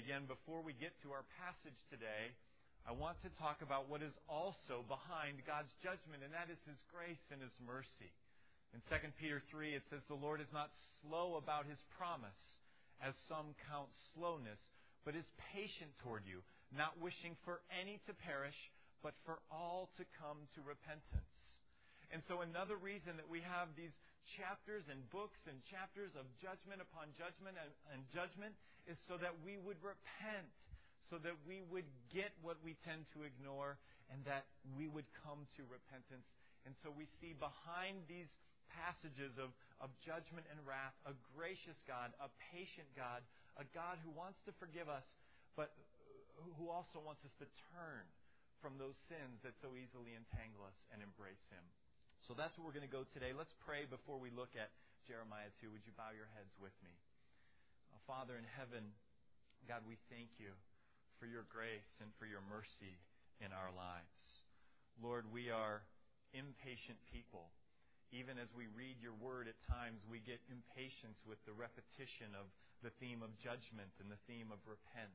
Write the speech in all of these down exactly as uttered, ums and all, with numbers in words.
again, before we get to our passage today, I want to talk about what is also behind God's judgment, and that is His grace and His mercy. In Second Peter three, it says, "The Lord is not slow about His promise, as some count slowness, but is patient toward you, not wishing for any to perish, but for all to come to repentance." And so another reason that we have these chapters and books and chapters of judgment upon judgment and, and judgment is so that we would repent, so that we would get what we tend to ignore, and that we would come to repentance. And so we see behind these passages of, of judgment and wrath a gracious God, a patient God, a God who wants to forgive us, but who also wants us to turn from those sins that so easily entangle us and embrace Him. So that's what we're going to go today. Let's pray before we look at Jeremiah two. Would you bow your heads with me? Uh, Father in heaven, God, we thank you for your grace and for your mercy in our lives. Lord, we are impatient people. Even as we read your word at times, we get impatient with the repetition of the theme of judgment and the theme of repent.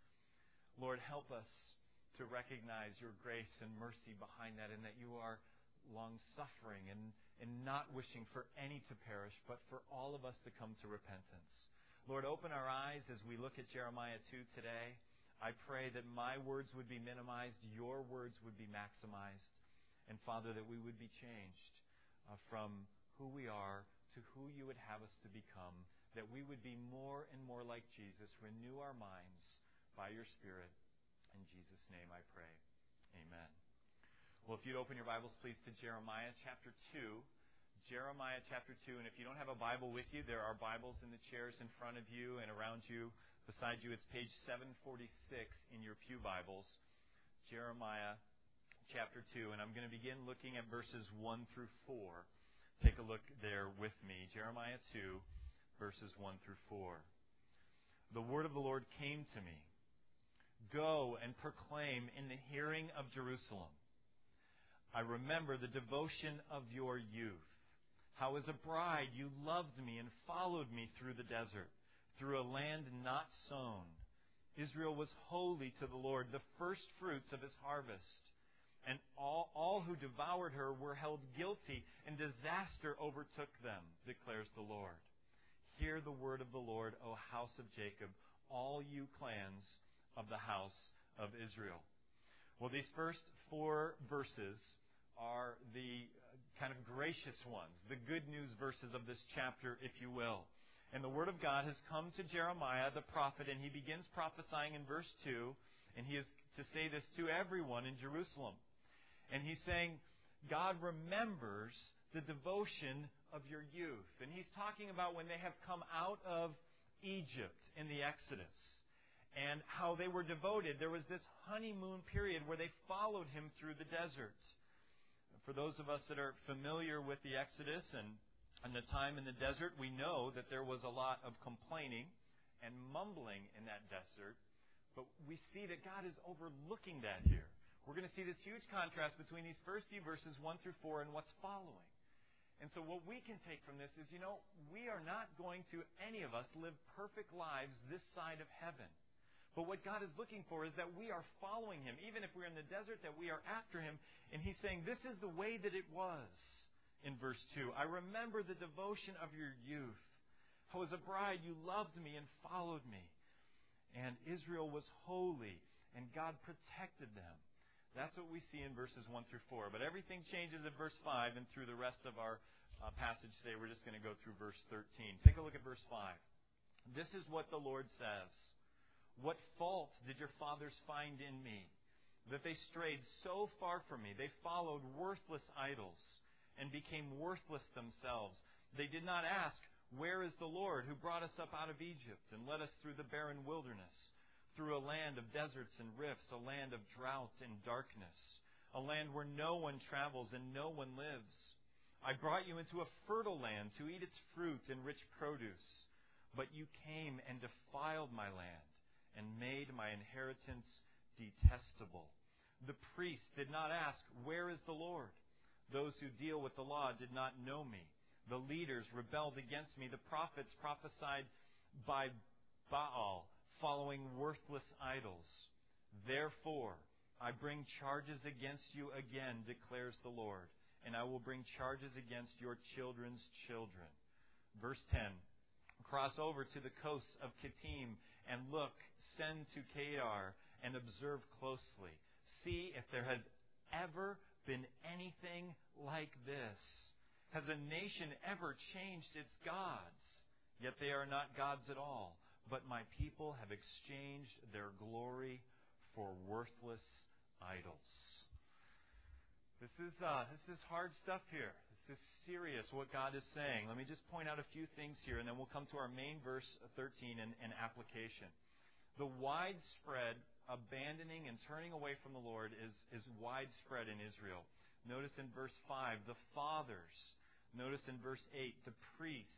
Lord, help us to recognize your grace and mercy behind that, and that you are long-suffering and, and not wishing for any to perish, but for all of us to come to repentance. Lord, open our eyes as we look at Jeremiah two today. I pray that my words would be minimized, your words would be maximized, and Father, that we would be changed uh, from who we are to who you would have us to become, that we would be more and more like Jesus. Renew our minds by your Spirit. In Jesus' name I pray. Amen. Well, if you'd open your Bibles, please, to Jeremiah chapter two. Jeremiah chapter two. And if you don't have a Bible with you, there are Bibles in the chairs in front of you and around you. Beside you, it's page seven forty-six in your pew Bibles. Jeremiah chapter two. And I'm going to begin looking at verses one through four. Take a look there with me. Jeremiah two, verses one through four. The word of the Lord came to me. Go and proclaim in the hearing of Jerusalem. I remember the devotion of your youth. How as a bride you loved me and followed me through the desert, through a land not sown. Israel was holy to the Lord, the first fruits of His harvest. And all, all who devoured her were held guilty, and disaster overtook them, declares the Lord. Hear the word of the Lord, O house of Jacob, all you clans of the house of Israel. Well, these first four verses are the kind of gracious ones, the good news verses of this chapter, if you will. And the Word of God has come to Jeremiah the prophet, and he begins prophesying in verse two, and he is to say this to everyone in Jerusalem. And he's saying, God remembers the devotion of your youth. And he's talking about when they have come out of Egypt in the Exodus, and how they were devoted. There was this honeymoon period where they followed him through the desert. For those of us that are familiar with the Exodus and, and the time in the desert, we know that there was a lot of complaining and mumbling in that desert. But we see that God is overlooking that here. We're going to see this huge contrast between these first few verses, one through four, and what's following. And so what we can take from this is, you know, we are not going to, any of us, live perfect lives this side of heaven. But what God is looking for is that we are following Him. Even if we're in the desert, that we are after Him. And He's saying, this is the way that it was in verse two. I remember the devotion of your youth. How as a bride you loved me and followed me. And Israel was holy, and God protected them. That's what we see in verses one through four. But everything changes at verse five, and through the rest of our uh, passage today, we're just going to go through verse thirteen. Take a look at verse five. This is what the Lord says. What fault did your fathers find in me, that they strayed so far from me? They followed worthless idols and became worthless themselves. They did not ask, where is the Lord who brought us up out of Egypt and led us through the barren wilderness, through a land of deserts and rifts, a land of drought and darkness, a land where no one travels and no one lives. I brought you into a fertile land to eat its fruit and rich produce, but you came and defiled my land and made my inheritance detestable. The priests did not ask, where is the Lord? Those who deal with the law did not know me. The leaders rebelled against me. The prophets prophesied by Baal, following worthless idols. Therefore, I bring charges against you again, declares the Lord, and I will bring charges against your children's children. Verse ten, cross over to the coasts of Kittim and look, send to Kedar and observe closely. See if there has ever been anything like this. Has a nation ever changed its gods? Yet they are not gods at all. But my people have exchanged their glory for worthless idols. This is uh, this is hard stuff here. This is serious, what God is saying. Let me just point out a few things here, and then we'll come to our main verse thirteen and, and application. The widespread abandoning and turning away from the Lord is, is widespread in Israel. Notice in verse five, the fathers. Notice in verse eight, the priests.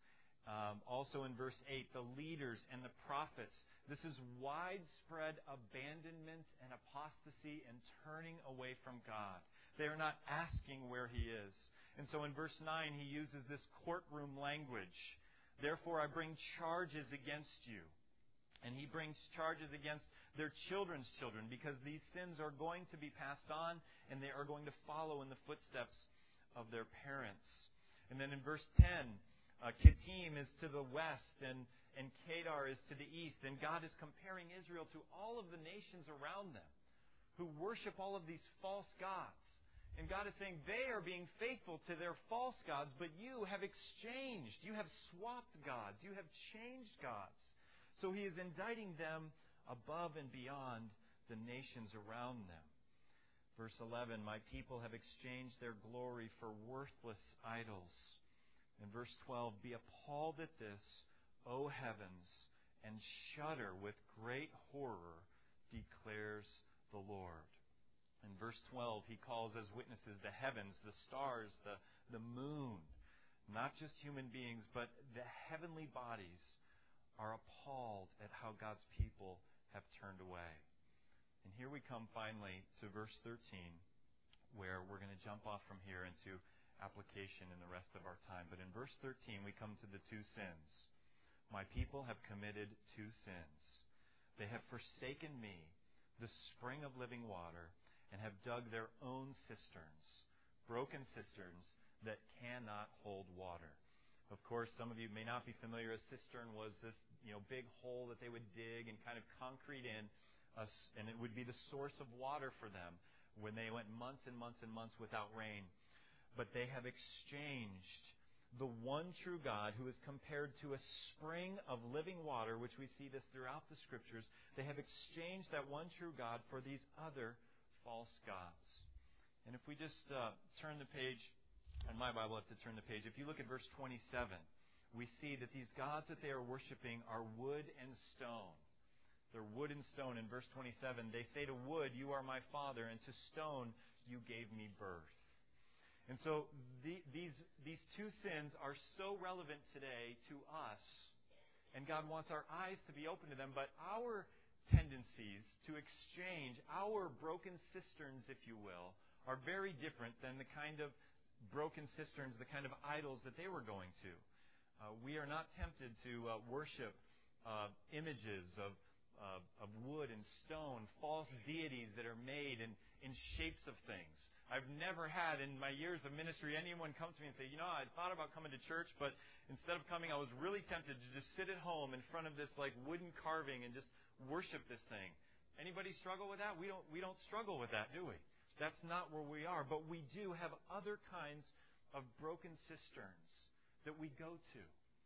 Um, also in verse eight, the leaders and the prophets. This is widespread abandonment and apostasy and turning away from God. They are not asking where He is. And so in verse nine, he uses this courtroom language. Therefore, I bring charges against you. And he brings charges against their children's children, because these sins are going to be passed on and they are going to follow in the footsteps of their parents. And then in verse ten, uh, Kittim is to the west and, and Kedar is to the east. And God is comparing Israel to all of the nations around them who worship all of these false gods. And God is saying they are being faithful to their false gods, but you have exchanged. You have swapped gods. You have changed gods. So He is indicting them above and beyond the nations around them. Verse eleven, my people have exchanged their glory for worthless idols. In verse twelve, be appalled at this, O heavens, and shudder with great horror, declares the Lord. In verse twelve, he calls as witnesses the heavens, the stars, the, the moon. Not just human beings, but the heavenly bodies are appalled at how God's people have turned away. And here we come finally to verse thirteen, where we're going to jump off from here into application in the rest of our time. But in verse thirteen, we come to the two sins. My people have committed two sins. They have forsaken me, the spring of living water, and have dug their own cisterns, broken cisterns that cannot hold water. Of course, some of you may not be familiar. A cistern was this, you know, big hole that they would dig and kind of concrete in, uh, and it would be the source of water for them when they went months and months and months without rain. But they have exchanged the one true God, who is compared to a spring of living water, which we see this throughout the Scriptures. They have exchanged that one true God for these other false gods. And if we just uh, turn the page, in my Bible I have to turn the page. If you look at verse twenty-seven, we see that these gods that they are worshiping are wood and stone. They're wood and stone. In verse twenty-seven, they say to wood, you are my father, and to stone, you gave me birth. And so the, these, these two sins are so relevant today to us, and God wants our eyes to be open to them, but our tendencies to exchange our broken cisterns, if you will, are very different than the kind of broken cisterns, the kind of idols that they were going to. Uh, we are not tempted to uh, worship uh, images of, uh, of wood and stone, false deities that are made in, in shapes of things. I've never had, in my years of ministry, anyone come to me and say, you know, I thought about coming to church, but instead of coming, I was really tempted to just sit at home in front of this like wooden carving and just worship this thing. Anybody struggle with that? We don't, we don't struggle with that, do we? That's not where we are. But we do have other kinds of broken cisterns that we go to,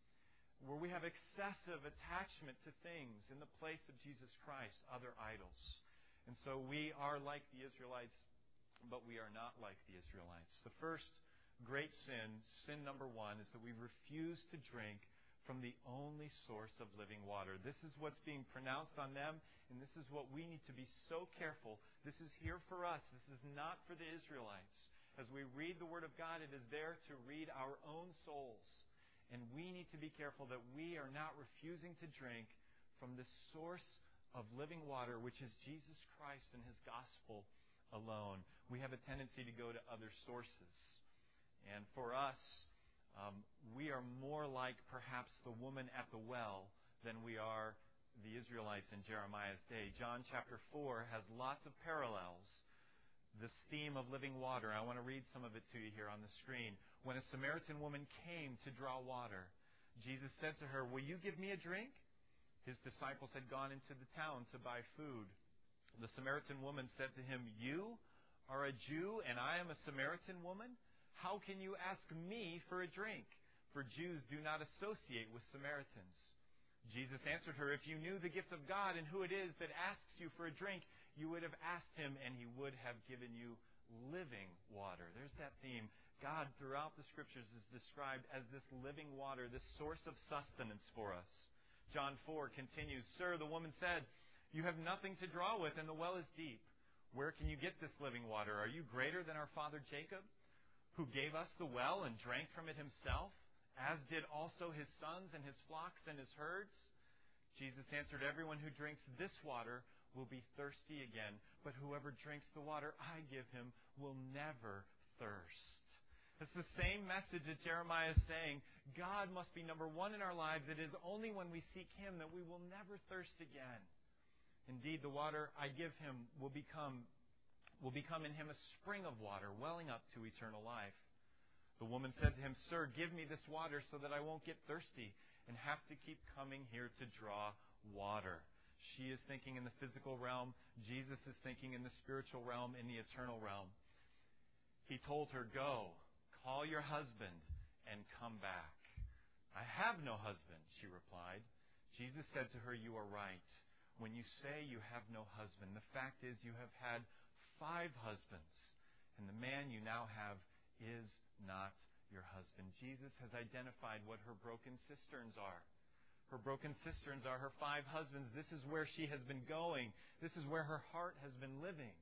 where we have excessive attachment to things in the place of Jesus Christ, other idols. And so we are like the Israelites, but we are not like the Israelites. The first great sin, sin number one, is that we refuse to drink from the only source of living water. This is what's being pronounced on them, and this is what we need to be so careful. This is here for us. This is not for the Israelites. As we read the Word of God, it is there to read our own souls. And we need to be careful that we are not refusing to drink from the source of living water, which is Jesus Christ and His gospel alone. We have a tendency to go to other sources. And for us, um, we are more like perhaps the woman at the well than we are the Israelites in Jeremiah's day. John chapter four has lots of parallels. This theme of living water. I want to read some of it to you here on the screen. When a Samaritan woman came to draw water, Jesus said to her, "Will you give me a drink?" His disciples had gone into the town to buy food. The Samaritan woman said to him, "You are a Jew, and I am a Samaritan woman? How can you ask me for a drink? For Jews do not associate with Samaritans." Jesus answered her, "If you knew the gift of God and who it is that asks you for a drink, you would have asked him, and he would have given you living water." There's that theme. God, throughout the Scriptures, is described as this living water, this source of sustenance for us. John four continues, "Sir," the woman said, "you have nothing to draw with, and the well is deep. Where can you get this living water? Are you greater than our father Jacob, who gave us the well and drank from it himself, as did also his sons and his flocks and his herds?" Jesus answered, "Everyone who drinks this water will be thirsty again, but whoever drinks the water I give him will never thirst." It's the same message that Jeremiah is saying. God must be number one in our lives. It is only when we seek him that we will never thirst again. Indeed, the water I give him will become, will become in him a spring of water, welling up to eternal life. The woman said to him, "Sir, give me this water so that I won't get thirsty and have to keep coming here to draw water." She is thinking in the physical realm. Jesus is thinking in the spiritual realm, in the eternal realm. He told her, "Go, call your husband and come back." "I have no husband," she replied. Jesus said to her, "You are right when you say you have no husband. The fact is you have had five husbands, and the man you now have is not your husband." Jesus has identified what her broken cisterns are. Her broken cisterns are her five husbands. This is where she has been going. This is where her heart has been living.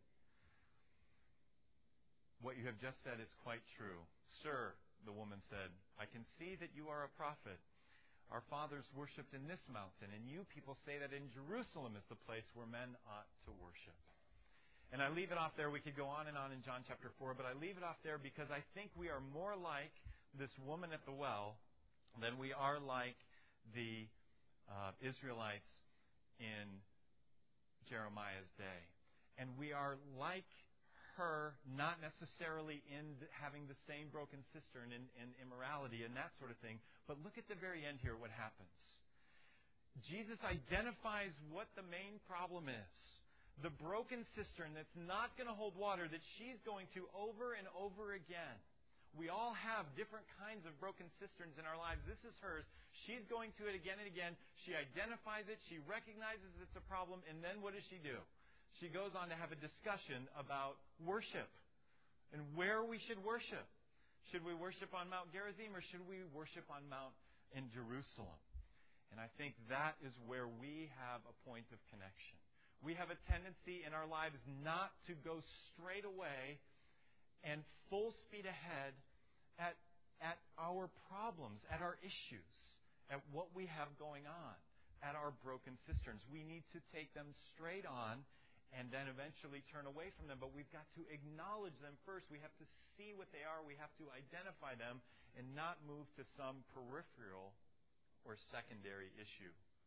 "What you have just said is quite true." "Sir," the woman said, "I can see that you are a prophet. Our fathers worshipped in this mountain, and you people say that in Jerusalem is the place where men ought to worship." And I leave it off there. We could go on and on in John chapter four, but I leave it off there because I think we are more like this woman at the well than we are like the uh, Israelites in Jeremiah's day. And we are like her, not necessarily in having the same broken cistern and, and immorality and that sort of thing. But look at the very end here, what happens. Jesus identifies what the main problem is. The broken cistern that's not going to hold water, that she's going to over and over again. We all have different kinds of broken cisterns in our lives. This is hers. She's going to it again and again. She identifies it. She recognizes it's a problem. And then what does she do? She goes on to have a discussion about worship and where we should worship. Should we worship on Mount Gerizim, or should we worship on Mount in Jerusalem? And I think that is where we have a point of connection. We have a tendency in our lives not to go straight away and full speed ahead at, at our problems, at our issues, at what we have going on, at our broken cisterns. We need to take them straight on and then eventually turn away from them. But we've got to acknowledge them first. We have to see what they are. We have to identify them and not move to some peripheral or secondary issue.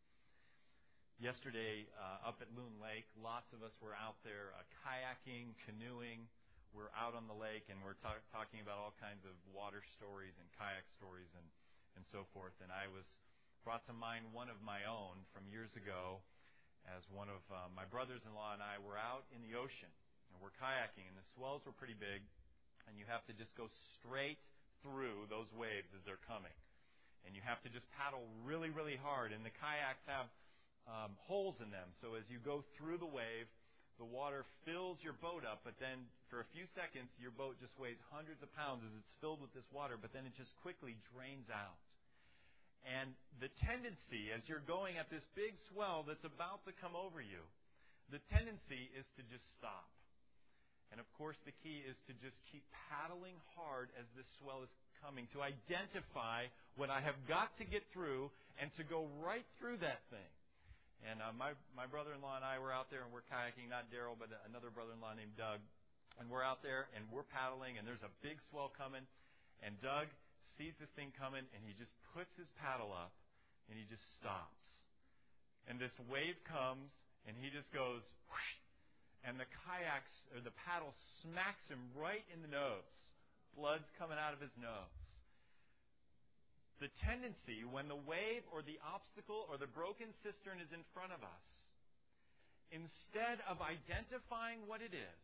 Yesterday, uh, up at Loon Lake, lots of us were out there uh, kayaking, canoeing. We're out on the lake, and we're ta- talking about all kinds of water stories and kayak stories and, and so forth. And I was brought to mind one of my own from years ago, as one of uh, my brothers-in-law and I were out in the ocean, and we're kayaking, and the swells were pretty big, and you have to just go straight through those waves as they're coming. And you have to just paddle really, really hard, and the kayaks have um, holes in them. So as you go through the wave, the water fills your boat up, but then for a few seconds, your boat just weighs hundreds of pounds as it's filled with this water, but then it just quickly drains out. And the tendency, as you're going at this big swell that's about to come over you, the tendency is to just stop. And of course, the key is to just keep paddling hard as this swell is coming, to identify what I have got to get through and to go right through that thing. And uh, my, my brother-in-law and I were out there, and we're kayaking, not Daryl, but another brother-in-law named Doug. And we're out there, and we're paddling, and there's a big swell coming. And Doug sees this thing coming, and he just puts his paddle up, and he just stops. And this wave comes, and he just goes, whoosh, and the kayaks, or the paddle smacks him right in the nose. Blood's coming out of his nose. The tendency, when the wave or the obstacle or the broken cistern is in front of us, instead of identifying what it is,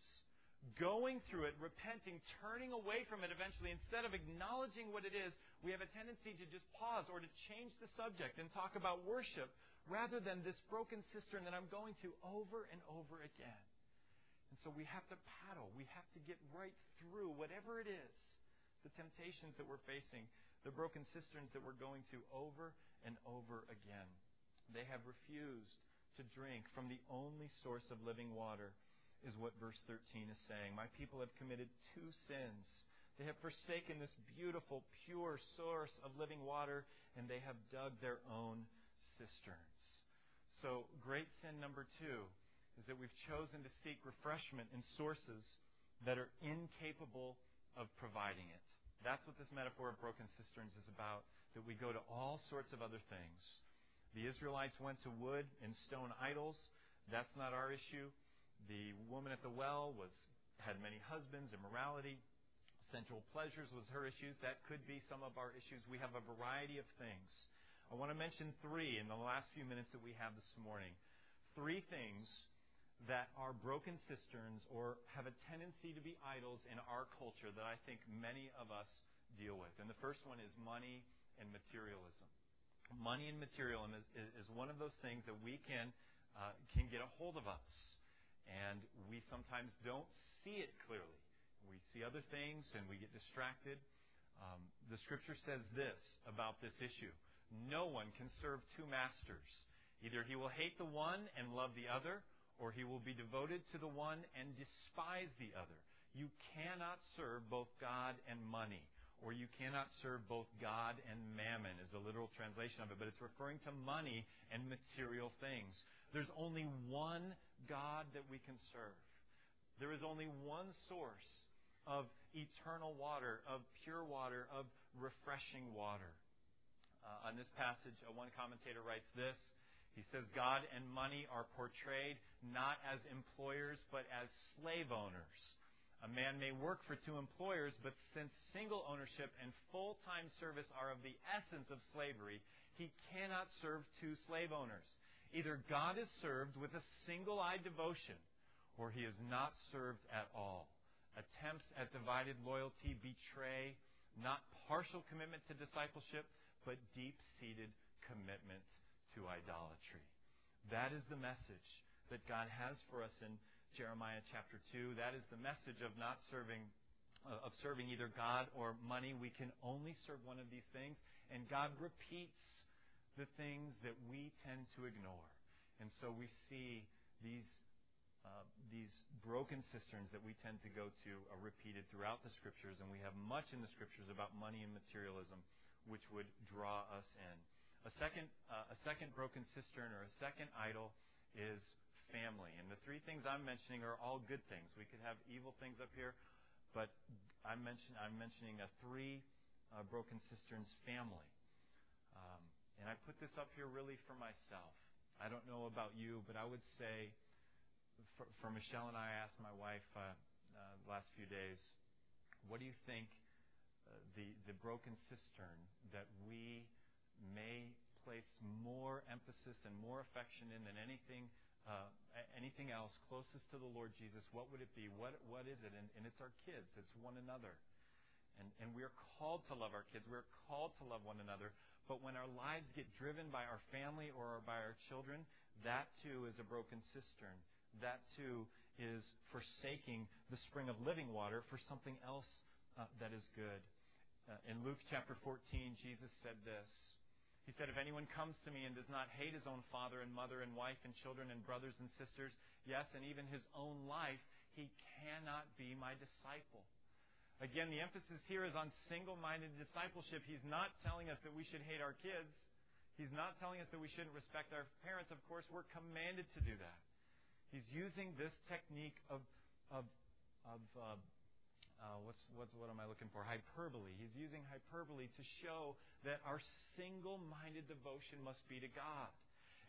going through it, repenting, turning away from it eventually, instead of acknowledging what it is, we have a tendency to just pause or to change the subject and talk about worship rather than this broken cistern that I'm going to over and over again. And so we have to paddle. We have to get right through whatever it is, the temptations that we're facing, the broken cisterns that we're going to over and over again. They have refused to drink from the only source of living water, is what verse thirteen is saying. My people have committed two sins. They have forsaken this beautiful, pure source of living water, and they have dug their own cisterns. So, great sin number two is that we've chosen to seek refreshment in sources that are incapable of providing it. That's what this metaphor of broken cisterns is about, that we go to all sorts of other things. The Israelites went to wood and stone idols. That's not our issue. The woman at the well was had many husbands, immorality, sensual pleasures was her issues. That could be some of our issues. We have a variety of things. I want to mention three in the last few minutes that we have this morning. Three things that are broken cisterns or have a tendency to be idols in our culture that I think many of us deal with. And the first one is money and materialism. Money and materialism is, is one of those things that we can uh, can get a hold of us. And we sometimes don't see it clearly. We see other things and we get distracted. Um, the Scripture says this about this issue. No one can serve two masters. Either he will hate the one and love the other, or he will be devoted to the one and despise the other. You cannot serve both God and money, or you cannot serve both God and mammon is a literal translation of it, but it's referring to money and material things. There's only one God that we can serve. There is only one source of eternal water, of pure water, of refreshing water. Uh, on this passage, uh, one commentator writes this. He says, God and money are portrayed not as employers, but as slave owners. A man may work for two employers, but since single ownership and full-time service are of the essence of slavery, he cannot serve two slave owners. Either God is served with a single-eyed devotion, or he is not served at all. Attempts at divided loyalty betray not partial commitment to discipleship, but deep-seated commitment to idolatry. That is the message that God has for us in Jeremiah chapter two. That is the message of not serving, uh, of serving either God or money. We can only serve one of these things, and God repeats the things that we tend to ignore. And so we see these uh, these broken cisterns that we tend to go to are repeated throughout the Scriptures, and we have much in the Scriptures about money and materialism which would draw us in. A second, uh, a second broken cistern or a second idol is family. And the three things I'm mentioning are all good things. We could have evil things up here, but I'm, mention, I'm mentioning a three uh, broken cisterns family. Um, and I put this up here really for myself. I don't know about you, but I would say for, for Michelle and I, I asked my wife uh, uh, the last few days, what do you think uh, the, the broken cistern that we may place more emphasis and more affection in than anything uh, anything else closest to the Lord Jesus, what would it be? What What is it? And, and it's our kids. It's one another. And, and we are called to love our kids. We are called to love one another. But when our lives get driven by our family or by our children, that too is a broken cistern. That too is forsaking the spring of living water for something else uh, that is good. Uh, in Luke chapter fourteen, Jesus said this. He said, if anyone comes to me and does not hate his own father and mother and wife and children and brothers and sisters, yes, and even his own life, he cannot be my disciple. Again, the emphasis here is on single-minded discipleship. He's not telling us that we should hate our kids. He's not telling us that we shouldn't respect our parents. Of course, we're commanded to do that. He's using this technique of of of uh, uh, what's what's what am I looking for? Hyperbole. He's using hyperbole to show that our single-minded devotion must be to God.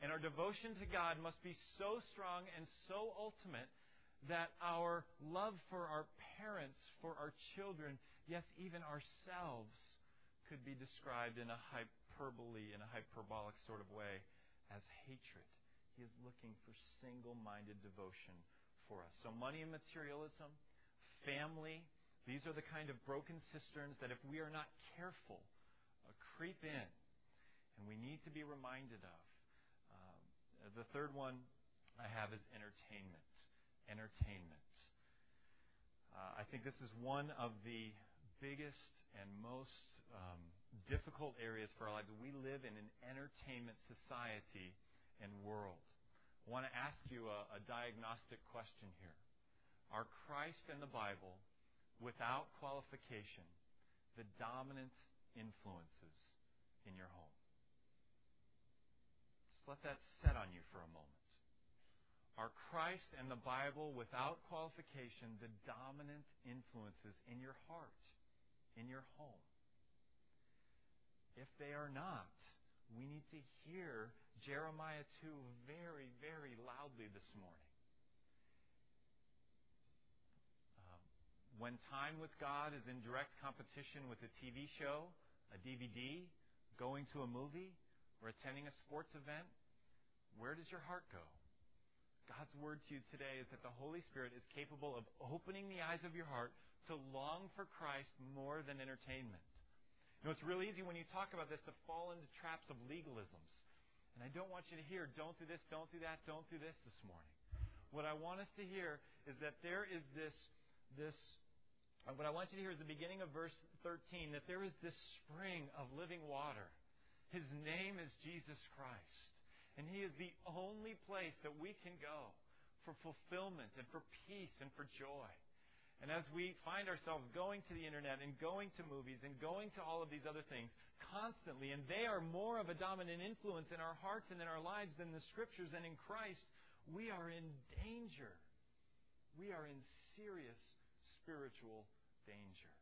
And our devotion to God must be so strong and so ultimate that our love for our parents, for our children, yes, even ourselves, could be described in a hyperbole, in a hyperbolic sort of way, as hatred. He is looking for single-minded devotion for us. So money and materialism, family, these are the kind of broken cisterns that if we are not careful, uh, creep in. And we need to be reminded of. Uh, the third one I have is entertainment. Entertainment. Uh, I think this is one of the biggest and most um, difficult areas for our lives. We live in an entertainment society and world. I want to ask you a, a diagnostic question here. Are Christ and the Bible, without qualification, the dominant influences in your home? Just let that set on you for a moment. Are Christ and the Bible, without qualification, the dominant influences in your heart, in your home? If they are not, we need to hear Jeremiah two very, very loudly this morning. Uh, when time with God is in direct competition with a T V show, a D V D, going to a movie, or attending a sports event, where does your heart go? God's word to you today is that the Holy Spirit is capable of opening the eyes of your heart to long for Christ more than entertainment. You know, it's really easy when you talk about this to fall into traps of legalisms. And I don't want you to hear, don't do this, don't do that, don't do this this morning. What I want us to hear is that there is this, this, what I want you to hear is the beginning of verse thirteen, that there is this spring of living water. His name is Jesus Christ. And He is the only place that we can go for fulfillment and for peace and for joy. And as we find ourselves going to the internet and going to movies and going to all of these other things constantly, and they are more of a dominant influence in our hearts and in our lives than the Scriptures and in Christ, we are in danger. We are in serious spiritual danger.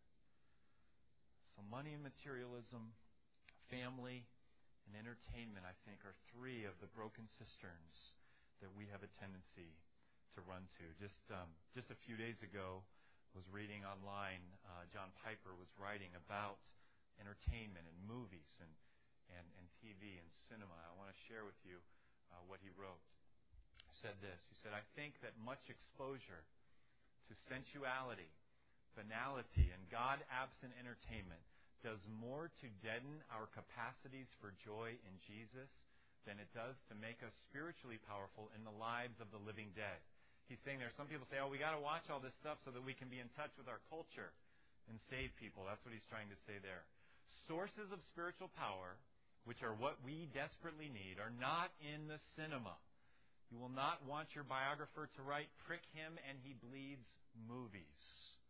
So money and materialism, family, and entertainment, I think, are three of the broken cisterns that we have a tendency to run to. Just um, just a few days ago, I was reading online, uh, John Piper was writing about entertainment and movies and, and, and T V and cinema. I want to share with you uh, what he wrote. He said this. He said, I think that much exposure to sensuality, banality, and God-absent entertainment does more to deaden our capacities for joy in Jesus than it does to make us spiritually powerful in the lives of the living dead. He's saying there, some people say, oh, we got to watch all this stuff so that we can be in touch with our culture and save people. That's what he's trying to say there. Sources of spiritual power, which are what we desperately need, are not in the cinema. You will not want your biographer to write, prick him and he bleeds movies.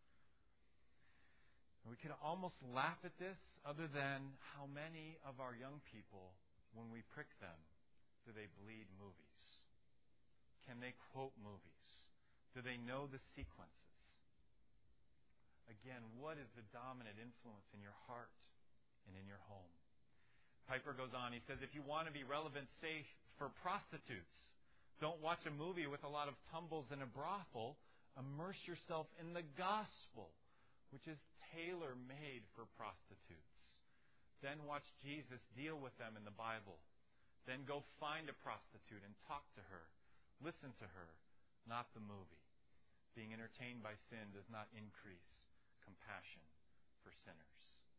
We can almost laugh at this, other than how many of our young people, when we prick them, do they bleed movies? Can they quote movies? Do they know the sequences? Again, what is the dominant influence in your heart and in your home? Piper goes on, he says, if you want to be relevant, say for prostitutes, don't watch a movie with a lot of tumbles in a brothel. Immerse yourself in the gospel, which is tailor-made for prostitutes. Then watch Jesus deal with them in the Bible. Then go find a prostitute and talk to her. Listen to her, not the movie. Being entertained by sin does not increase compassion for sinners.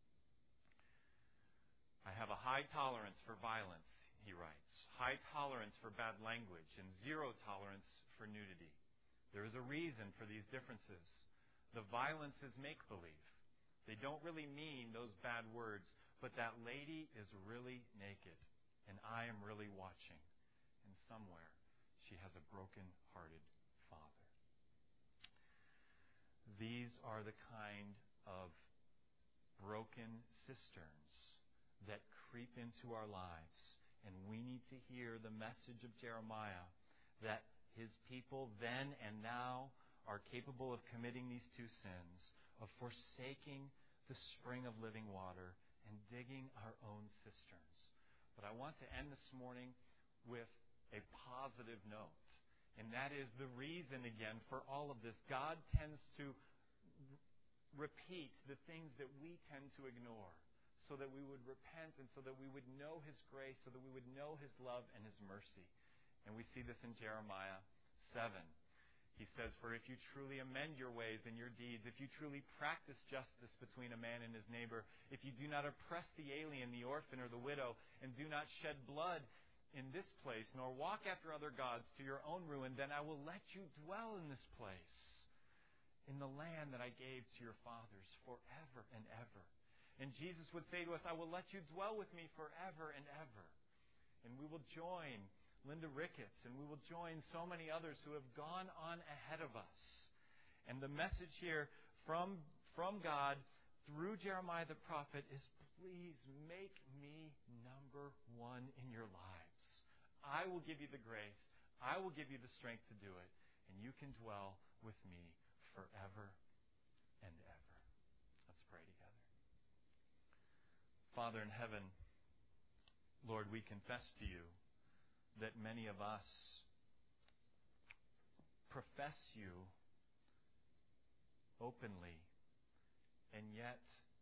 I have a high tolerance for violence, he writes. High tolerance for bad language and zero tolerance for nudity. There is a reason for these differences. The violence is make-believe. They don't really mean those bad words, but that lady is really naked, and I am really watching. And somewhere she has a broken-hearted father. These are the kind of broken cisterns that creep into our lives. And we need to hear the message of Jeremiah that his people then and now are capable of committing these two sins, of forsaking the spring of living water and digging our own cisterns. But I want to end this morning with a positive note. And that is the reason, again, for all of this. God tends to r- repeat the things that we tend to ignore so that we would repent and so that we would know His grace, so that we would know His love and His mercy. And we see this in Jeremiah seven. He says, "For if you truly amend your ways and your deeds, if you truly practice justice between a man and his neighbor, if you do not oppress the alien, the orphan, or the widow, and do not shed blood in this place, nor walk after other gods to your own ruin, then I will let you dwell in this place, in the land that I gave to your fathers forever and ever." And Jesus would say to us, "I will let you dwell with me forever and ever." And we will join Linda Ricketts, and we will join so many others who have gone on ahead of us. And the message here from, from God through Jeremiah the prophet is, please make me number one in your lives. I will give you the grace. I will give you the strength to do it. And you can dwell with me forever and ever. Let's pray together. Father in heaven, Lord, we confess to you that many of us profess you openly, and yet,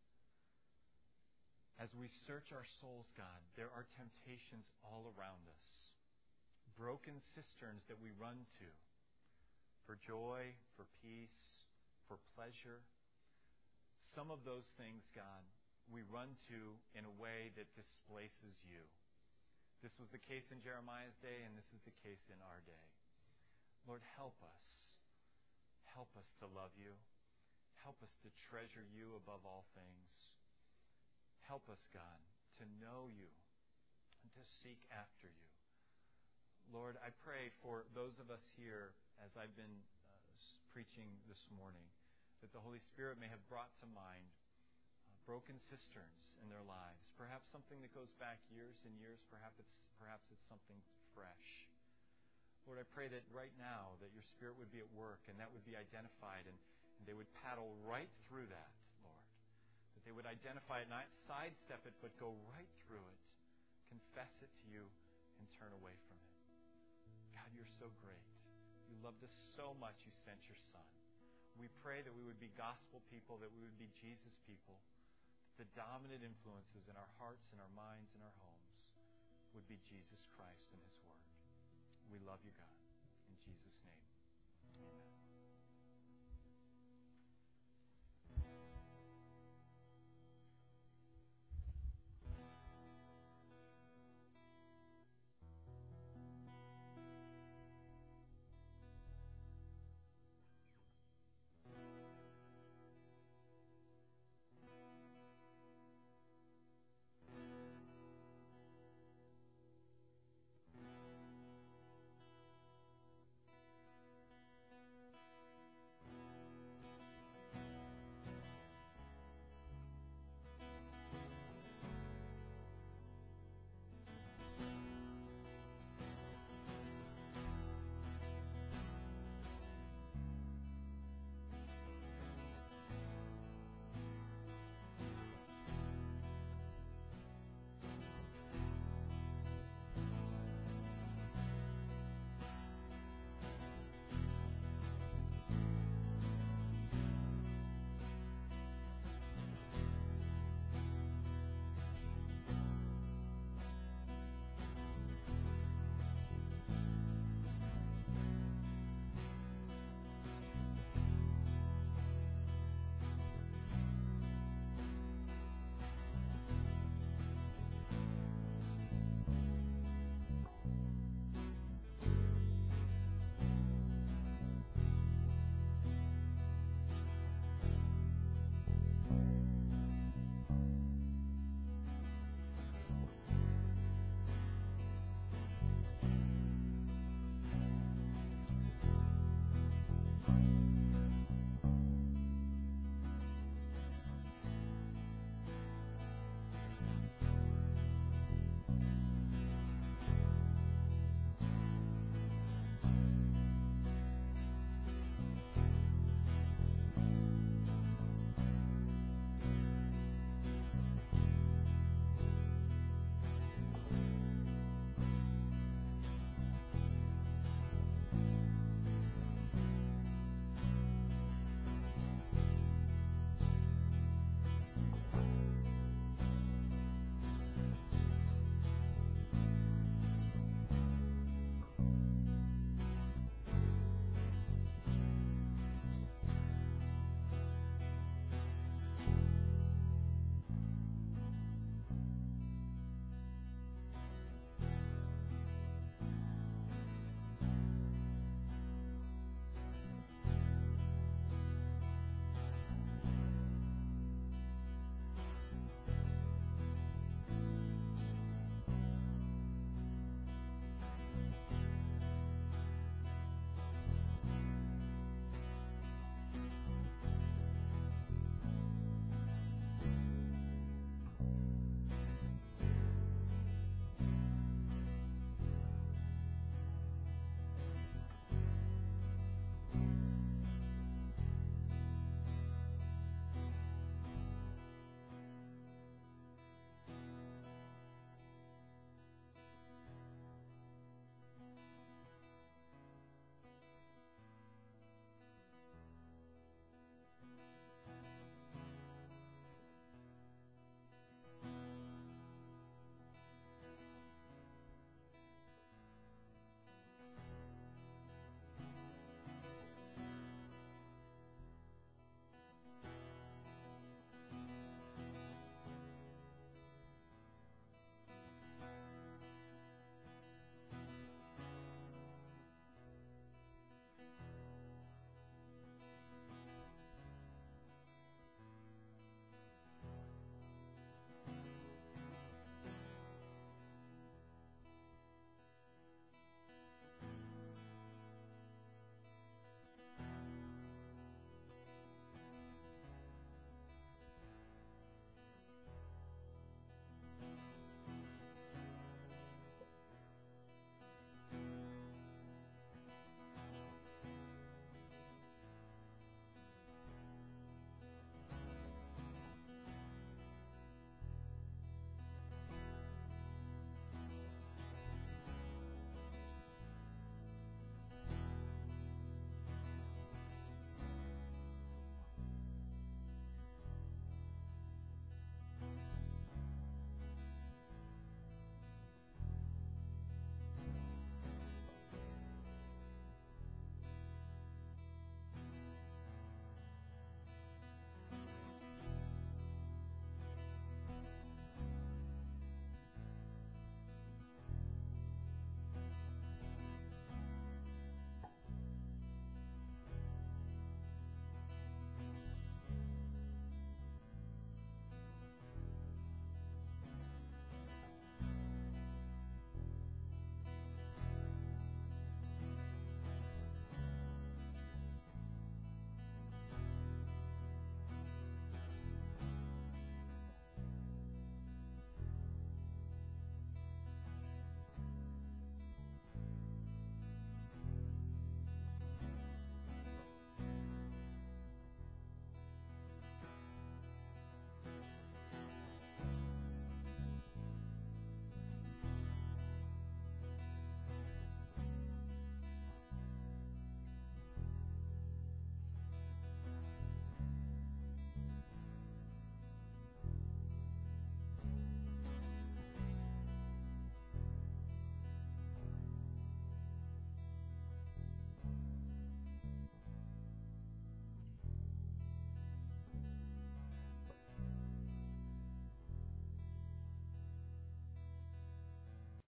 as we search our souls, God, there are temptations all around us. Broken cisterns that we run to for joy, for peace, for pleasure. Some of those things, God, we run to in a way that displaces you. This was the case in Jeremiah's day, and this is the case in our day. Lord, help us. Help us to love you. Help us to treasure you above all things. Help us, God, to know you and to seek after you. Lord, I pray for those of us here, as I've been uh, preaching this morning, that the Holy Spirit may have brought to mind broken cisterns in their lives. Perhaps something that goes back years and years. Perhaps it's, perhaps it's something fresh. Lord, I pray that right now that your Spirit would be at work and that would be identified, and, and they would paddle right through that, Lord. That they would identify it, not sidestep it, but go right through it, confess it to you, and turn away from it. God, you're so great. You loved us so much, you sent your Son. We pray that we would be gospel people, that we would be Jesus people. The dominant influences in our hearts and our minds and our homes would be Jesus Christ and His Word. We love you, God.